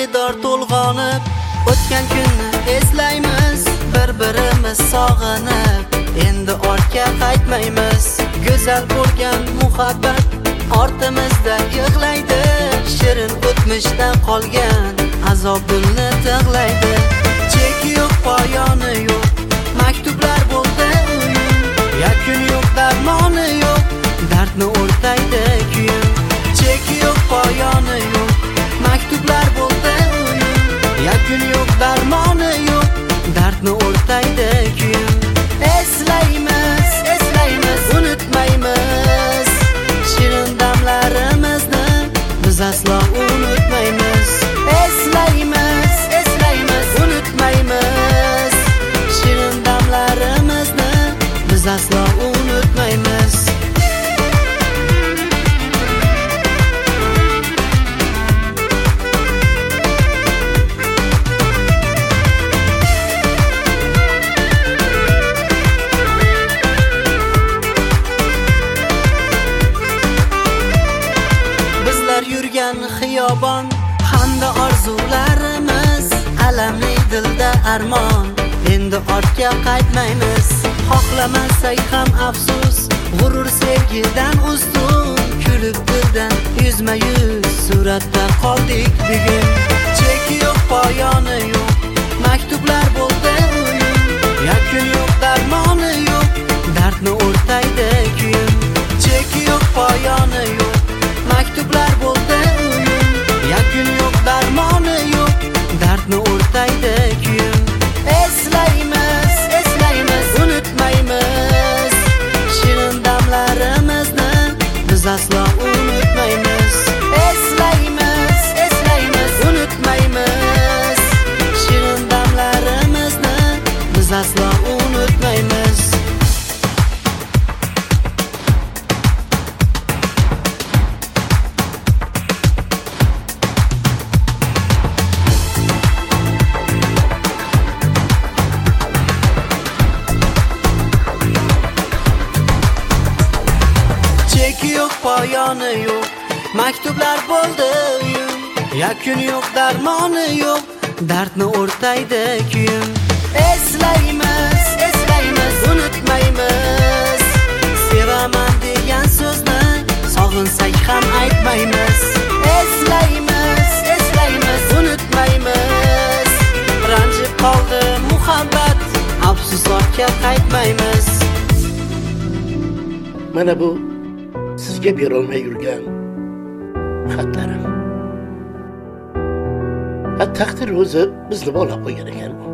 diydor to'lg'onib, o'tgan kunni eslaymiz, bir-birimiz sog'inib, endi ortga qaytmaymiz. Go'zal bo'lgan muhabbat ortimizda yig'laydi, shirin o'tmishdan qolgan azob dilni tig'laydi. Cheki yo'q, poyoni yo'q, maktublar bo'ldi o'yin, yakun yo'q, darmoni yo'q, dardni o'rtaydi kuyim. Cheki yo'q, poyoni yo'q, maktublar bo'ldi o'yin, yakun yo'q, darmoni yo'q, dardni o'rtaydi kuyim. Eslaymiz, eslaymiz, unutmaymiz, shirin damlarimizni biz aslo unutmaymiz. Eslaymiz, eslaymiz, unutmaymiz, shirin damlarimizni biz aslo unutmaymiz. Yurgan xiyobon hamda orzularimiz, alamli dilda armon, endi ortga qaytmaymiz. Xohlamasak ham afsus, g'urur sevgidan ustun, kulib dildan yuzma yuz suratda qoldik bugun. Cheki yo'q, poyoni yo'q, maktublar bo'ldi o'yin, yakun yo'q, darmoni yo'q, dardni o'rtaydi kuyim. Cheki yo'q, poyoni yo'q, maktublar bo'ldi o'yin, yakun yo'q, darmoni yo'q, dardni o'rtaydi kuyim. Eslaymiz, eslaymiz, unutmaymiz, shirin damlarimizni biz aslo unutmaymiz. Eslaymiz, eslaymiz, unutmaymiz, shirin damlarimizni biz aslo unutmaymiz. Cheki yo'q, poyoni yo'q, maktublar bo'ldi o'yin, yakun yo'q, darmoni yo'q, dardni o'rtaydi kuyim. Eslaymiz, eslaymiz, unutmaymiz, sevaman degan so'zni sog'insak ham aytmaymiz. Eslaymiz, eslaymiz, unutmaymiz, ranjib qoldi muhabbat, afsus ortga qaytmaymiz. Mana bu sizga berolmay yurgan xatlarim. Taqdir o'zi bizni bog'lab qo'ygan ekan.